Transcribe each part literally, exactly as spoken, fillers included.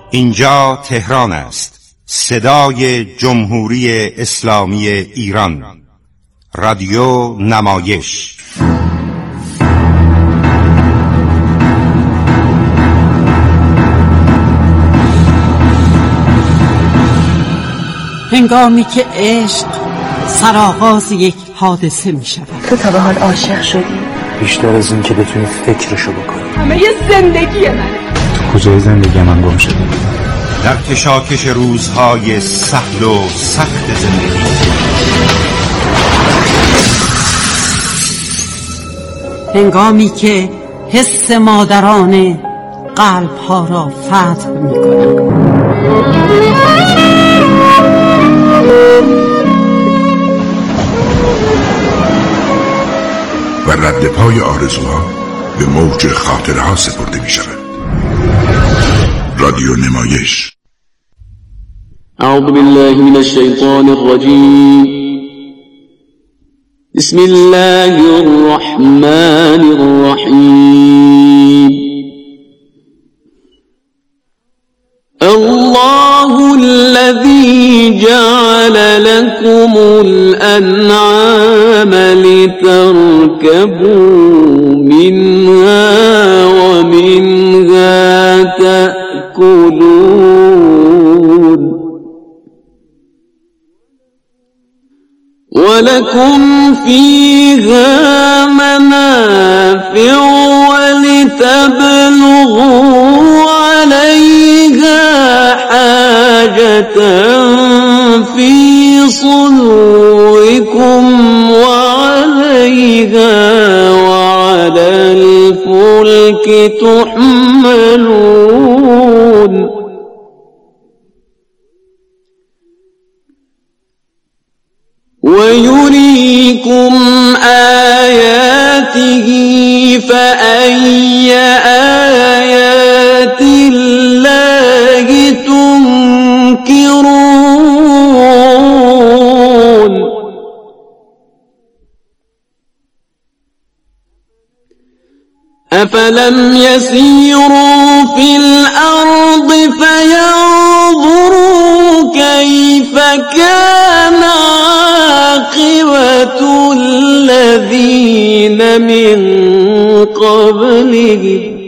اینجا تهران است، صدای جمهوری اسلامی ایران، رادیو نمایش. هنگامی که عشق سرآغاز یک حادثه می شود. تو تا به حال عاشق شدی؟ بیشتر از این که بتونی فکرشو بکنی. همه یه زندگی منه. تو کجای زندگی من گم شدی؟ در کشاکش روزهای سهل و سخت زندگی، هنگامی که حس مادرانه قلب‌ها را فتح می‌کند. و رد پای آرزوها به موج خاطرها سپرده می شود. رادیو نمایش. اعوذ بالله من الشیطان الرجیم. بسم الله الرحمن الرحیم. الله الذي جعل لكم الأنعام لتركبوا منها ومنها تأكلون ولكم فيها منافع ولتبلغوا عليها حاجة في صدوركم وعليها وعلى الفلك تحملون ويريكم آياته فأي آيات الله تنكرون أفلم يسيروا في الأرض فينظروا كيف كان عاقبة الذين من قبلهم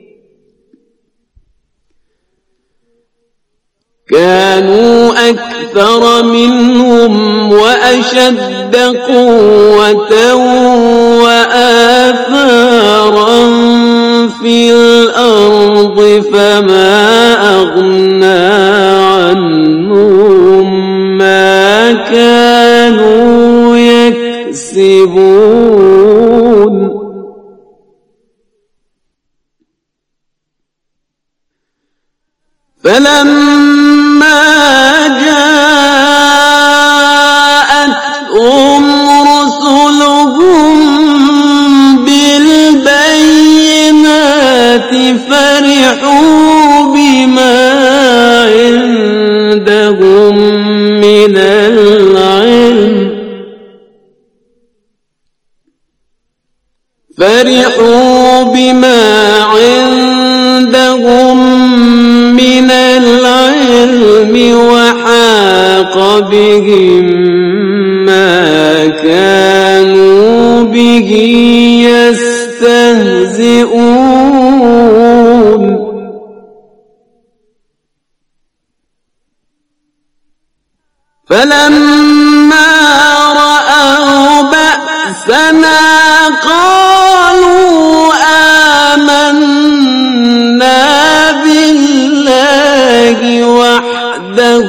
كانوا أكثر منهم وأشد قوة وآثارا في الأرض فما أغنى عنهم ما كانوا يكسبون فلما جاءتهم رسلهم بالبينات فرحوا بما عندهم من العلم فرحوا بما عندهم من العلم وحاق بهم ما كانوا به يستهزئون فلما رأوا بأسنا قالوا آمنا بالله وحده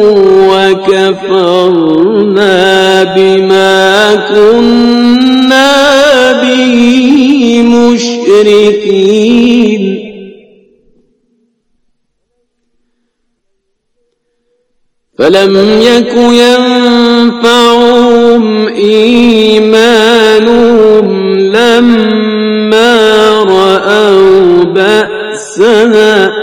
وكفرنا بما كنا به مشركين فلم يك ينفعهم إيمانهم لما رأوا بأسنا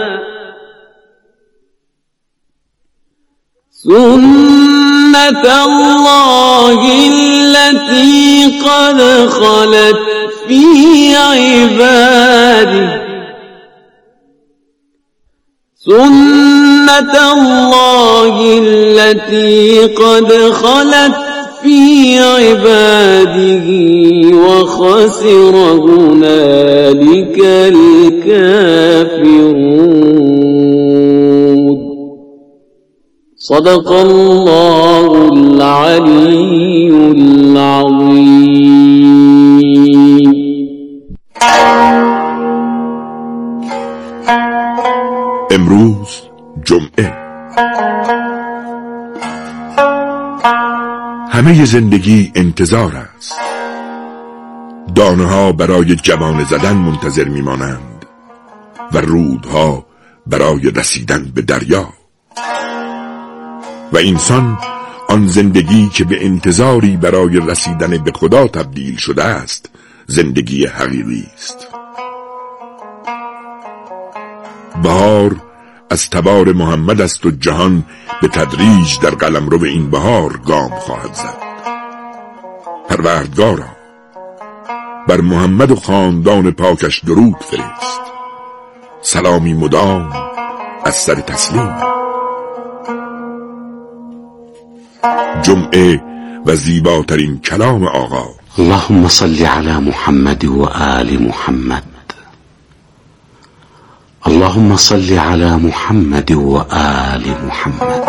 سنة الله التي قد خلت في عباده سنت الله التي قد خلت في عباده وخسر هنالك الكافرون. صدق الله العلي العظيم. امروز جمعه. همه زندگی انتظار است. دانه ها برای جوانه زدن منتظر میمانند و رودها برای رسیدن به دریا، و انسان آن زندگی که به انتظاری برای رسیدن به خدا تبدیل شده است زندگی حقیقی است. بهار از تبار محمد است و جهان به تدریج در قلمرو این بهار گام خواهد زد. پروردگارا بر محمد و خاندان پاکش درود فرست، سلامی مدام از سر تسلیم. جمعه و زیباترین کلام آقا. اللهم صل على محمد و آل محمد. اللهم صل على محمد و آل محمد.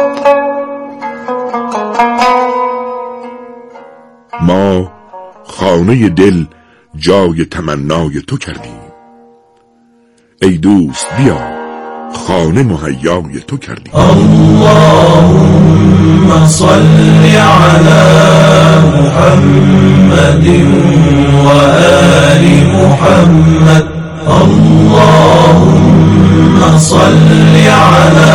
ما خانه دل جای تمنای تو کردیم، ای دوست بیا خانه مهیای تو کردیم. اللهم صل على محمد و آل محمد. اللهم صل على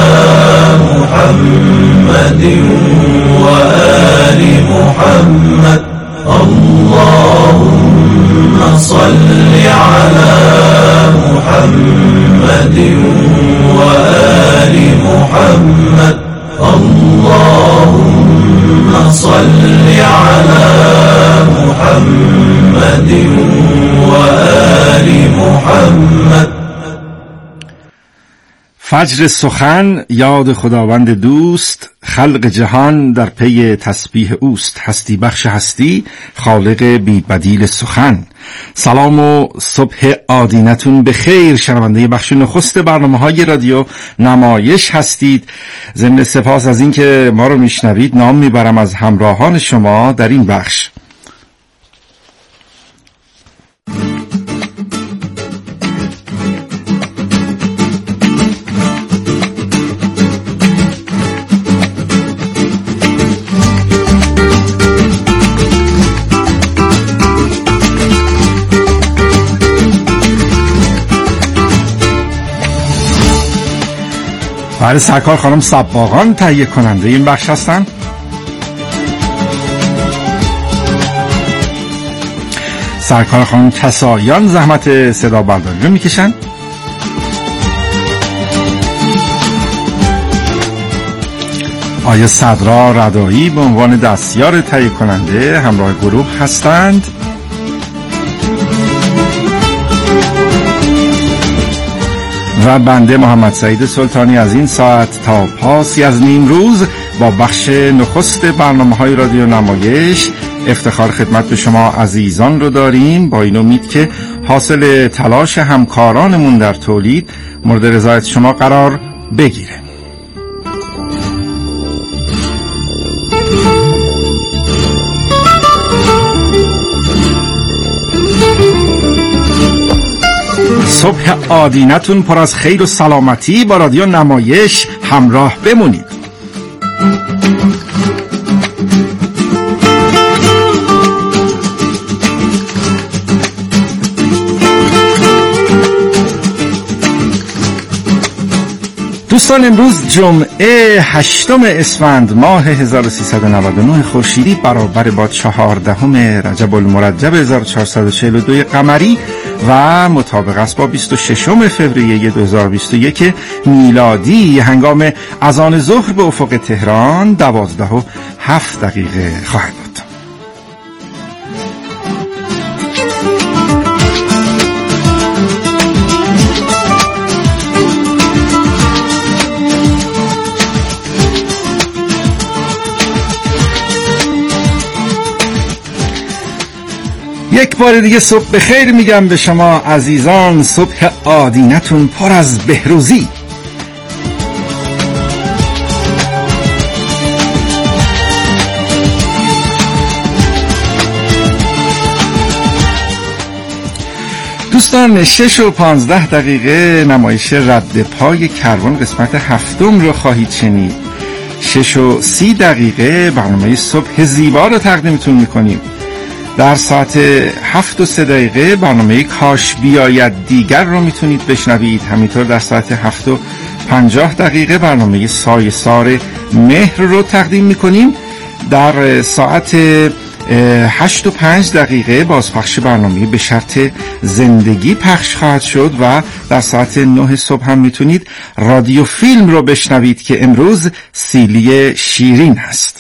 محمد و آل محمد. اللهم صل على محمد و آل محمد. اللهم صل على محمد و آل محمد. فجر سخن یاد خداوند دوست، خلق جهان در پی تسبیح اوست. هستی بخش هستی، خالق بی بدیل سخن. سلام و صبح آدینتون به خیر. شنونده بخش نخست برنامه‌های رادیو نمایش هستید. ضمن سپاس از این که ما رو میشنوید نام میبرم از همراهان شما در این بخش. برای سرکار خانم صباغان تهیه کننده این بخش هستن. سرکار خانم کسایان زحمت صدا برداری رو میکشن. آیا صدرا ردایی به عنوان دستیار تهیه کننده همراه گروه هستند. و بنده محمد سعید سلطانی از این ساعت تا پاسی از نیم روز با بخش نخست برنامه‌های رادیو نمایش افتخار خدمت به شما عزیزان رو داریم، با این امید که حاصل تلاش همکارانمون در تولید مورد رضایت شما قرار بگیره. صبح آدینتون پر از خیر و سلامتی. با رادیو نمایش همراه بمونید. دوستان، امروز جمعه هشتم اسفند ماه هزار و سیصد و نود و نه خورشیدی برابر با چهاردهم رجب المرجب هزار و چهارصد و چهل و دو قمری و مطابق است با بیست و ششم فوریه دو هزار و بیست و یک میلادی. هنگام اذان ظهر به افق تهران دوازده و هفت دقیقه خواهد بود. یک بار دیگه صبح بخیر میگم به شما عزیزان. صبح آدینتون پر از بهروزی. دوستان، شش و پانزده دقیقه نمایش رد پای کربن قسمت هفتم رو خواهید شنید. شش و سی دقیقه برنامه صبح زیبا رو تقدیمتون میکنیم. در ساعت هفت و سه دقیقه برنامه کاش بیاید دیگر رو میتونید بشنوید. همینطور در ساعت هفت و پنجاه دقیقه برنامه سایه‌سار مهر رو تقدیم میکنیم. در ساعت هشت و پنج دقیقه بازپخش برنامه به شرط زندگی پخش خواهد شد و در ساعت نه صبح هم میتونید رادیو فیلم رو بشنوید که امروز سیلی شیرین هست.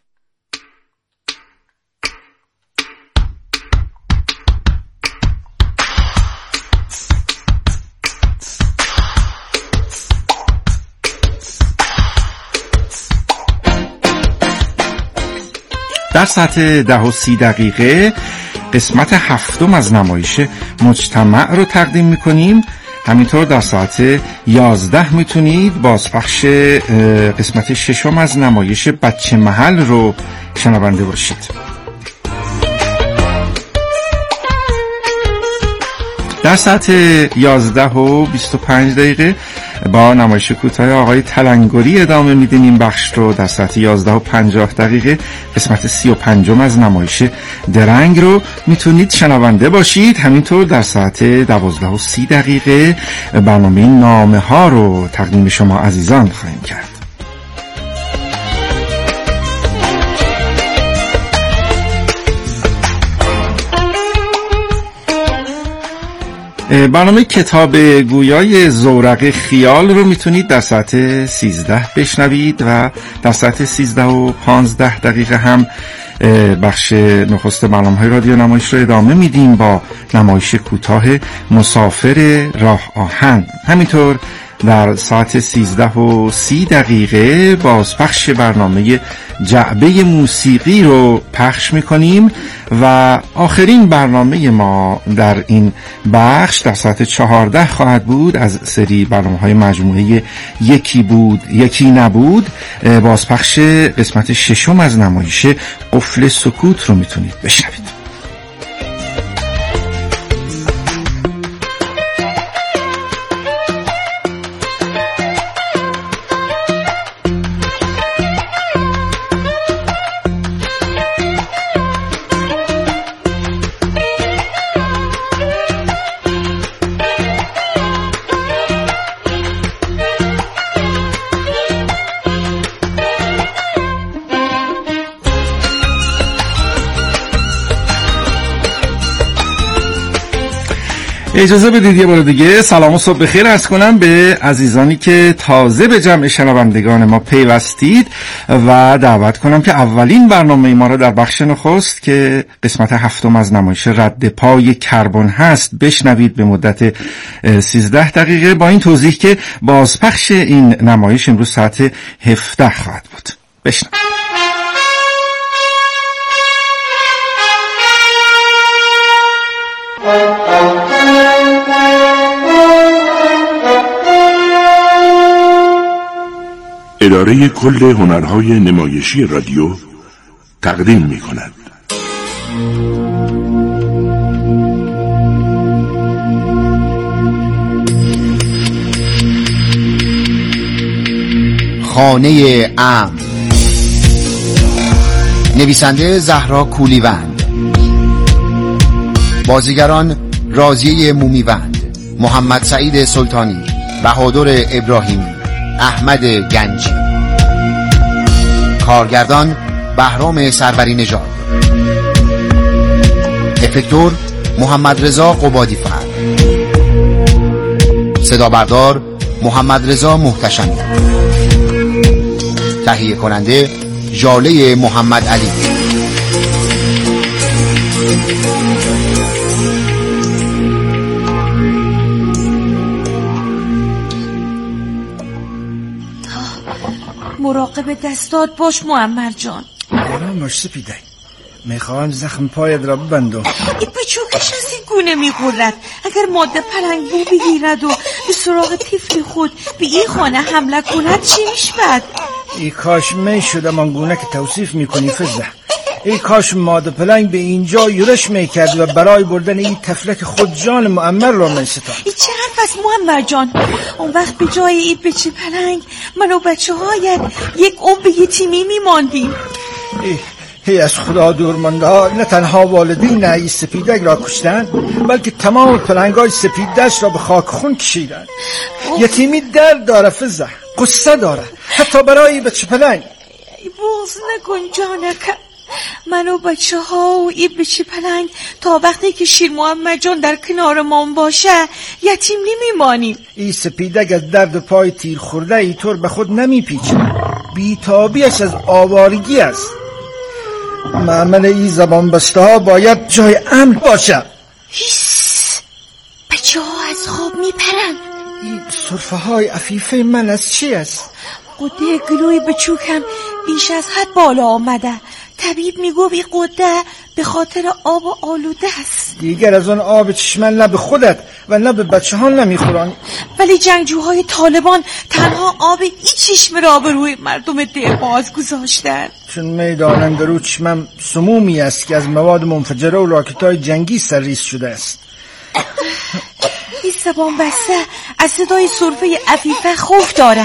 در ساعت ده و سی دقیقه قسمت هفتم از نمایش مجتمع رو تقدیم میکنیم. همینطور در ساعت یازده میتونید بازپخش قسمت ششم از نمایش بچه محل رو شنونده باشید. در ساعت یازده و بیست و پنج دقیقه با نمایش کوتاه آقای تلنگری ادامه میدیم این بخش رو. در ساعت یازده و پنجاه دقیقه قسمت سی و پنجم از نمایش درنگ رو میتونید شنونده باشید. همینطور در ساعت دوازده و سی دقیقه برنامه نامه ها رو تقدیم شما عزیزان خواهیم کرد. برنامه کتاب گویای زورق خیال رو میتونید در ساعت سیزده بشنوید و در ساعت سیزده و پانزده دقیقه هم بخش نخست برنامه‌های رادیو نمایش رو ادامه میدیم با نمایش کوتاه مسافر راه آهن. همینطور در ساعت سیزده و سی دقیقه بازپخش برنامه جعبه موسیقی رو پخش میکنیم و آخرین برنامه ما در این بخش در ساعت چهارده خواهد بود از سری برنامه‌های مجموعه یکی بود یکی نبود. بازپخش قسمت ششم از نمایش قفل سکوت رو میتونید بشنوید. اجازه بدید یه بار دیگه سلام و صبح بخیر عرض کنم به عزیزانی که تازه به جمع شنوندگان ما پیوستید و دعوت کنم که اولین برنامه ما را در بخش نخست که قسمت هفتم از نمایش رد پای کربن هست بشنوید به مدت سیزده دقیقه، با این توضیح که بازپخش این نمایش امروز ساعت هفده خواهد بود. بشنوید. اداره کل هنرهای نمایشی رادیو تقدیم می کند. خانه امن، نویسنده زهرا کولیوند، بازیگران راضیه مومیوند، محمد سعید سلطانی، بهادر ابراهیمی، احمد گنجی، کارگردان بهرام سروری نژاد، افکتور محمد رضا قبادی فر، صدا بردار محمد رضا محتشمی، تهیه کننده ژاله محمد علی. مراقب دستات باش معمر جان. الان باش سپیدک، میخواهم زخم پایت را ببندم. این بچوکش از این گونه میقرد. اگر ماده پلنگ بو بگیرد و به سراغ طفل خود به این خانه حمله کند چی میشود؟ ای کاش می شدم آنگونه که توصیف میکنی فزه. ای کاش ماده پلنگ به اینجا یورش میکرد و برای بردن این تفلک خود جان معمر را میستاد. ای چه حرف است معمر جان؟ اون وقت به جای این بچه پلنگ من و بچه هایت یک عمر یتیمی میماندیم. ای هی از خدا دور مانده ها نه تنها والدین ای سپیدک را کشتن، بلکه تمام پلنگای سپیدش را به خاک خون کشیدن. یتیمی درد داره فزه، قصه داره، حتی برای بچه پلنگ. بغض نکن جانک. من و بچه ها و این بچه پلنگ تا وقتی که شیر محمد جان در کنار ما باشه یتیم نمیمانیم. این سپیدک از درد پای تیر خورده اینطور به خود نمیپیچه. بیتابیش از آوارگی است. معمل این زبان بسته ها باید جای امن باشه. هیس، بچه ها از خواب میپرن. این صرفه های عفیفه من از چی است؟ قده گلوی بچوکم بیش از حد بالا آمده. طبیب میگو بی قده به خاطر آب آلوده است. دیگر از اون آب چشمن نه به خودت و نه به بچه ها نمیخورن. ولی جنگجوهای طالبان تنها آب این چشمه را به روی مردم ده باز گذاشتن، چون میدانن در او چشمم سمومی است که از مواد منفجره و راکتای جنگی سرریز شده است. این زبان بسته از صدای سرفه عفیفه خوف داره.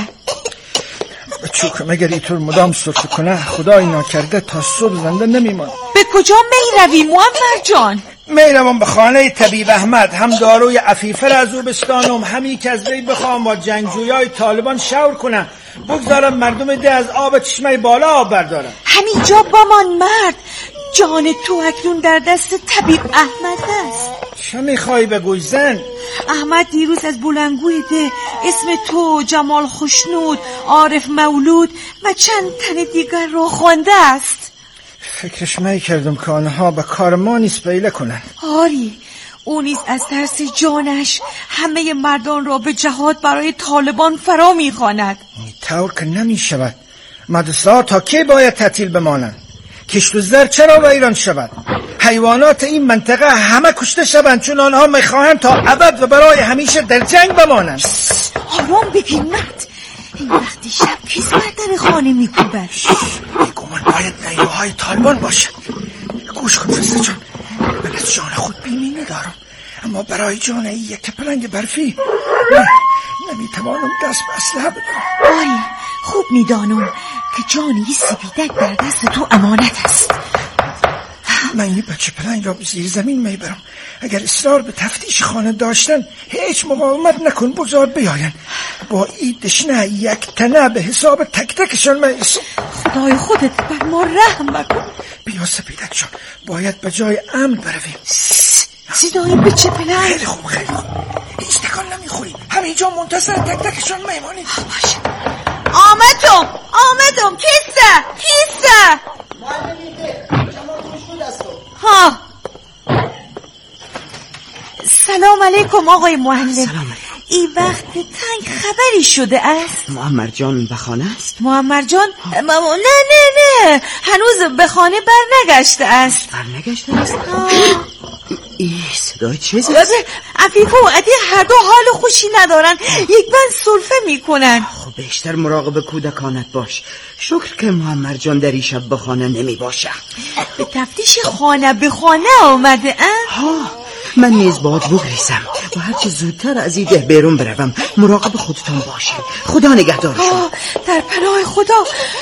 بچوکم اگر اینطور مدام سرفه کنه خدای ناکرده تا صبح زنده نمیمان. به کجا می روی معمر جان؟ می روم به خانه طبیب احمد. هم داروی عفیفه را از او بستانم، همی که از وی بخوام با جنگجویای طالبان شور کنم بگذارم مردم ده از آب چشمه بالا آب بردارم. همینجا بامان مرد، جان تو اکنون در دست طبیب احمد است. چه میخوایی بگوی زن؟ احمد دیروز از بلنگوی ده اسم تو، جمال خوشنود، عارف مولود و چند تن دیگر را خوانده است. فکرش می کردم که آنها به کار ما نیست بیله کنن. آری، او نیز از ترس جانش همه مردان را به جهاد برای طالبان فرا میخواند. طور که نمی شود. مدرسه ها تا کی باید تعطیل بمانند؟ کشت و زر چرا و ایران شود؟ حیوانات این منطقه همه کشته شوند چون آنها میخواهند تا ابد و برای همیشه در جنگ بمانند. آرام بگیر مرد. این وقتی شب کیس در خانه میکوبد؟ گمان باید نیروهای طالبان باشه. گوش کن فسته جان، من از جان خود بیمی ندارم، اما برای جان این یک پلنگ برفی نمیتوانم دست به اسلحه بدارم. آری، خوب میدانم که جان این سپیدک در دست تو امانت است. من این بچه پلنگ را زیر زمین میبرم. اگر اصرار به تفتیش خانه داشتن هیچ مقاومت نکن، بگذار بیاین. با این دشنه یک تنه به حساب تک تکشان میرسم. خدای خودت بر ما رحم بکن. بیا سپیدک جان، باید به جای امن برویم. صدای بچه پلنگ. خیلی خوب خیلی خوب. هیچ تکان نمیخوری، همینجا منتظر تک تکشان میمانیم. باشه. آمدم آمدم. کیسته کیسته ها. سلام علیکم آقای معلم. سلام علیکم. این وقت تنگ خبری شده است؟ معمر جان به خانه است؟ معمر جان م... نه نه نه هنوز به خانه بر نگشته است. بر نگشته است؟ ای صدای چیز است؟ عفیفه و عدی هر دو حال خوشی ندارن، یک بند سلفه میکنن. خب بیشتر مراقب کودکانت باش. شکر که معمر جان در این شب به خانه نمی باشه. به تفتیش خانه به خانه آمده اند؟ ها، من نیز باید بگریزم و هرچی زودتر از این ده بیرون بروم. مراقب خودتان باشید. خدا نگهدارشون. در پناه خدا.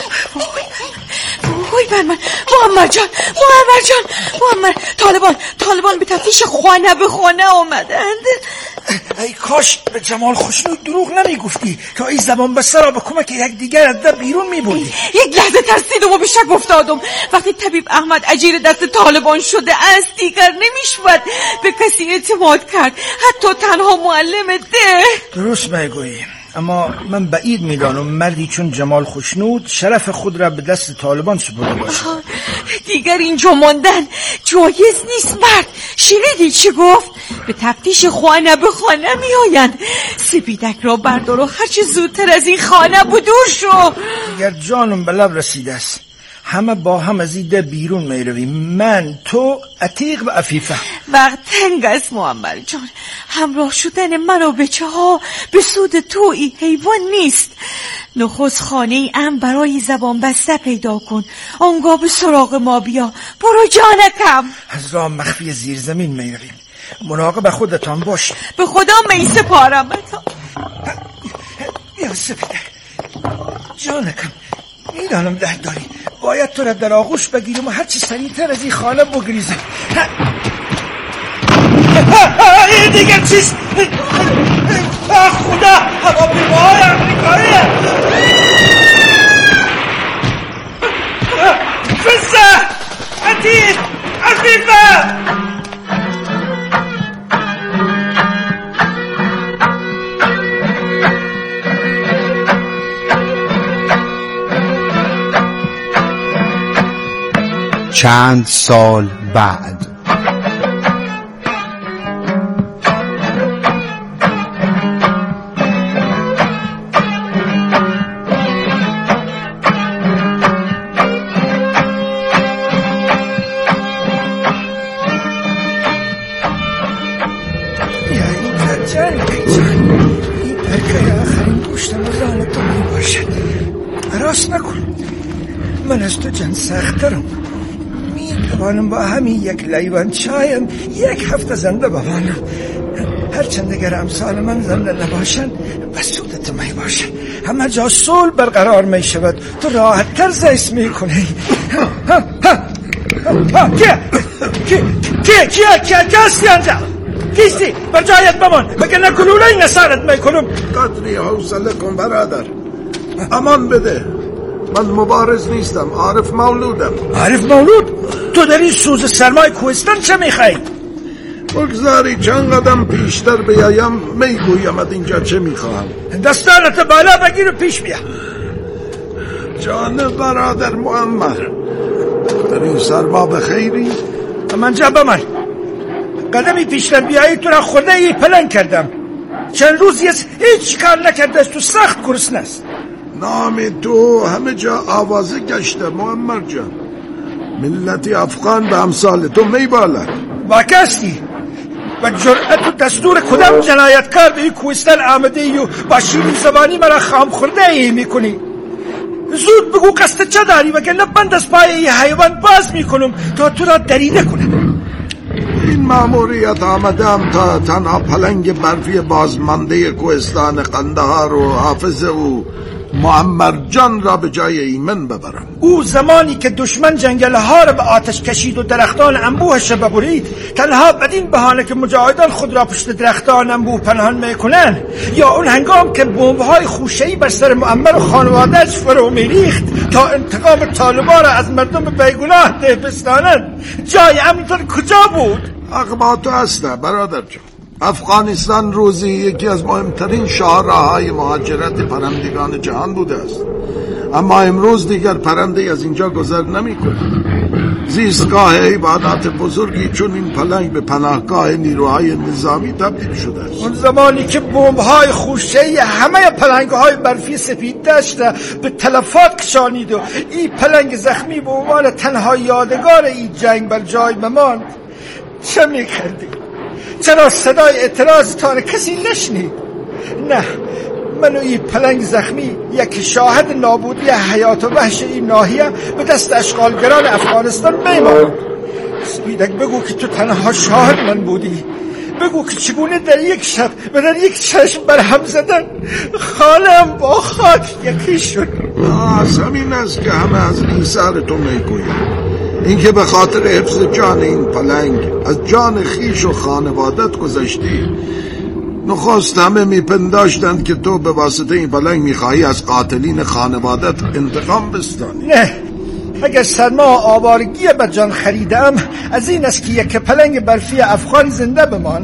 وای بر من. معمر جان معمر جان معمر طالبان طالبان به تفتیش خانه به خانه آمدند. ای کاش به جمال خوشنود دروغ نمیگفتی که این زبان بسته را به کمک یک دیگر از در بیرون میبردی. یک لحظه ترسیدم و به شک افتادم. وقتی طبیب احمد اجیر دست طالبان شده است دیگر نمیشود به کسی اعتماد کرد، حتی تنها معلم ده. درست میگویی، اما من بعید میدانم مردی چون جمال خوشنود شرف خود را به دست طالبان سپرده باشد. دیگر اینجا ماندن جایز نیست مرد. شنیدی چی گفت؟ به تفتیش خانه به خانه می آیند. سپیدک را بردار و هرچه زودتر از این خانه بدور شو. دیگر جانم به لب رسیده است. همه با هم از ایده بیرون میرویم، من، تو، عتیق و عفیفه. وقت تنگ است محمد جان. همراه شدن من و بچه ها به سود تو ای حیوان نیست. نخست خانه ای ام برای زبان بسته پیدا کن، آنگاه به سراغ ما بیا. برو جانکم. از راه مخفی زیر زمین میرویم، مراقب خودتان باش. به خدا می سپارم. بیا سپیدک جانکم، میدانم درد داری، باید تو را در آغوش بگیرم و هرچی سریعتر از این خانه بگریزم. این دیگر چیست؟ خدا، هواپیماهای امریکایی. فزه عتیق عفیفه. چند سال بعد. من از تو چند سخترم، میتوانم با همین یک لیوان چایم یک هفته زنده بمانم. هرچند اگر امثال من زنده نباشن و سودت می باشه، همه جا صلح برقرار می شود، تو راحت تر زیست می کنی. کیه؟ کیه؟ کیه؟ کیه؟ کیه؟ کیستی انجا؟ کیستی؟ بر جایت بمان مگر نکلوله نسارت می کنم. قدری حوصله کن برادر، امان بده. من مبارز نیستم، عارف مولودم. عارف مولود؟ تو در این سوز سرمای کوهستان چه میخوایی؟ بگذاری چند قدم پیشتر بیایم میگویمت اینجا چه میخواهم. دستانت بالا بگیر و پیش بیا. جان برادر معمر، در این سرما بخیری؟ من جا بمن، قدمی پیشتر بیایی تو را خورده ای پلنگ کردم. چند روزی است هیچ کار نکرده است، تو سخت گرسنه است. نام تو همه جا آوازه گشته معمر جان. ملت افغان به امثال تو میبالد. با کستی و جرأت و دستور کدام جنایتکار به این کوهستان آمده ای و با شیرین زبانی مرا خام خورده ای میکنی؟ زود بگو قصد چه داری وگرنه بند از پای ای حیوان باز میکنم تا تو را دریده کنم. این مأموریت آمدم تا تنها پلنگ برفی بازمانده کوهستان قندهار و حافظ او معمر جان را به جای ایمن ببرم. او زمانی که دشمن جنگل ها را به آتش کشید و درختان انبوهش را ببرید، تنها بدین بهانه که مجاهدان خود را پشت درختان انبوه پنهان میکنن، یا اون هنگام که بمب‌های خوشه‌ای بر سر معمر و خانواده‌اش فرو میریخت تا انتقام طالبان را از مردم بیگناه ده بستانند، جای امنتان کجا بود؟ حق با تو هسته برادر جان. افغانستان روزی یکی از مهمترین شاهراهای مهاجرت پرندگان جهان بوده است، اما امروز دیگر پرنده از اینجا گذر نمی کنه. زیستگاه عبادات بزرگی چون این پلنگ به پناهگاه نیروهای نظامی تبدیل شده است. اون زمانی که بمب‌های خوشه‌ای همه پلنگ‌های برفی سپید دشت را به تلفات کشانید و این پلنگ زخمی به عنوان تنها یادگار این جنگ بر جای بماند، چه می‌کردی؟ چرا صدای اعتراض تا کسی نشنید؟ نه، من و این پلنگ زخمی یک شاهد نابودی حیات و وحش این ناحیه به دست اشغالگران افغانستان میماند. سپیدک بگو که تو تنها شاهد من بودی، بگو که چگونه در یک شب و در یک چشم برهم زدن خالم با خاک یکی شد. از همین است که همه از ایثار تو میگویم، اینکه به خاطر حفظ جان این پلنگ از جان خیش و خانوادت گذشتی. نخست همه میپنداشتند که تو به واسطه این پلنگ میخواهی از قاتلین خانوادت انتقام بستانی. نه، اگر سرما و آوارگی به جان خریدم از این است که یک پلنگ برفی افغان زنده بمان.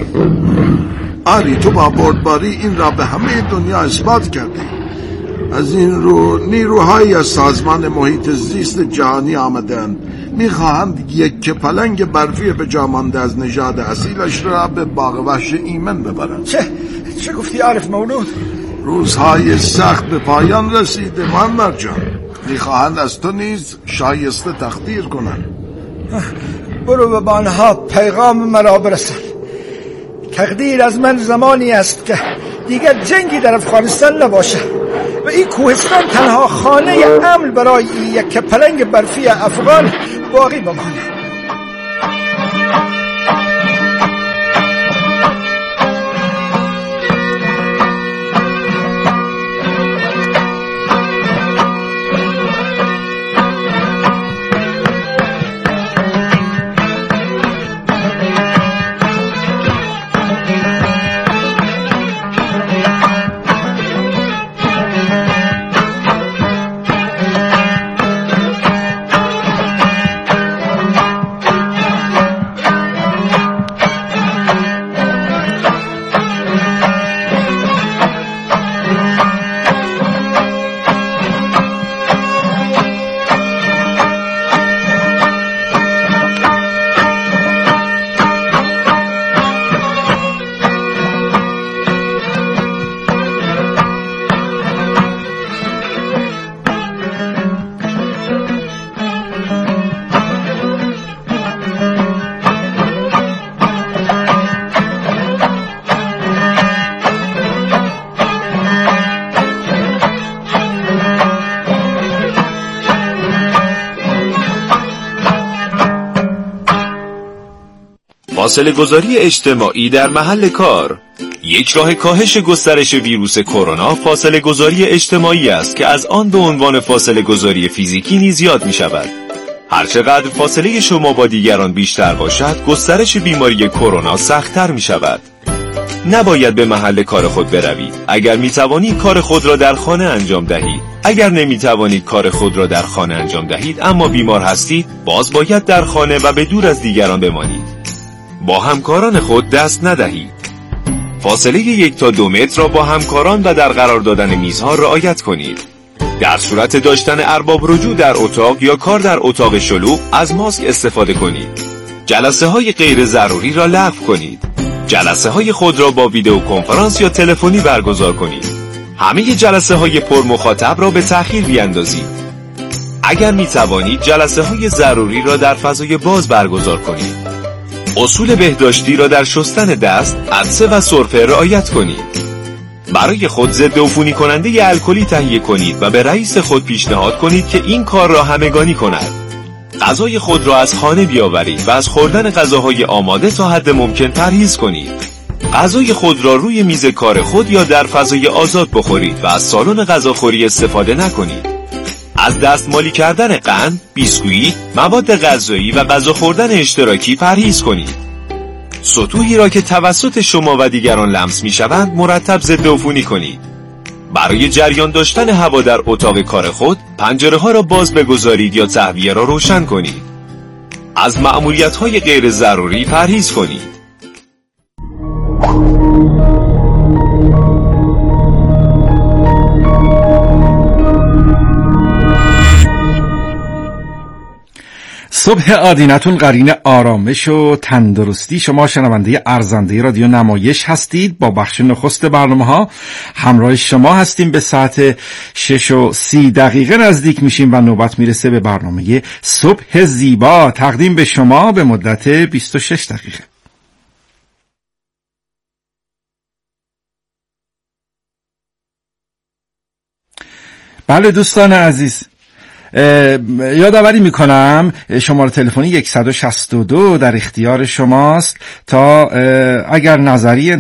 آری، تو با بردباری این را به همه دنیا اثبات کردی. از این رو نیروهایی از سازمان محیط زیست جهانی آمدند، میخواهند یک پلنگ برفی به جا مانده از نژاد اصیلش را به باغ وحش ایمن ببرند. چه چه گفتی عارف مولود؟ روزهای سخت به پایان رسیده معمر جان. میخواهند از تو نیز شایسته تقدیر کنند. برو به آنها پیغام مرا برسان. تقدیر از من زمانی است که دیگر جنگی در افغانستان نباشه و این کوهستان تنها خانه امن برای یک پلنگ برفی افغان باقی بمانه. فاصله گذاری اجتماعی در محل کار. یک راه کاهش گسترش ویروس کرونا فاصله گذاری اجتماعی است که از آن به عنوان فاصله گذاری فیزیکی نیز یاد می شود. هرچقدر فاصله شما با دیگران بیشتر باشد، گسترش بیماری کرونا سخت‌تر می شود. نباید به محل کار خود بروید. اگر می توانید کار خود را در خانه انجام دهید. اگر نمی توانید کار خود را در خانه انجام دهید اما بیمار هستید، باز باید در خانه و به دور از دیگران بمانید. با همکاران خود دست ندهید. فاصله یک تا دو متر را با همکاران و در قرار دادن میزها رعایت کنید. در صورت داشتن ارباب رجوع در اتاق یا کار در اتاق شلوغ از ماسک استفاده کنید. جلسه های غیر ضروری را لغو کنید. جلسه های خود را با ویدیو کنفرانس یا تلفنی برگزار کنید. همه جلسه های پر مخاطب را به تأخیر بیاندازید. اگر می توانید جلسه های ضروری را در فضای باز برگزار کنید. اصول بهداشتی را در شستن دست، عطسه و سرفه رعایت کنید. برای خود ضد عفونی کننده الکلی تهیه کنید و به رئیس خود پیشنهاد کنید که این کار را همگانی کند. غذای خود را از خانه بیاورید و از خوردن غذاهای آماده تا حد ممکن پرهیز کنید. غذای خود را روی میز کار خود یا در فضای آزاد بخورید و از سالن غذاخوری استفاده نکنید. از دستمالی کردن قند، بیسکویت، مواد غذایی و غذا خوردن اشتراکی پرهیز کنید. سطوحی را که توسط شما و دیگران لمس می‌شوند مرتب ضد عفونی کنید. برای جریان داشتن هوا در اتاق کار خود، پنجره‌ها را باز بگذارید یا تهویه را روشن کنید. از مأموریت‌های غیر ضروری پرهیز کنید. صبح آدینتون قرین آرامش و تندرستی. شما شنونده ارزنده رادیو نمایش هستید. با بخش نخست برنامه ها همراه شما هستیم. به ساعت شش و سی دقیقه نزدیک میشیم و نوبت میرسه به برنامه صبح زیبا تقدیم به شما به مدت بیست و شش دقیقه. بله دوستان عزیز، یادآوری میکنم شماره تلفنی صد و شصت و دو در اختیار شماست تا اگر نظری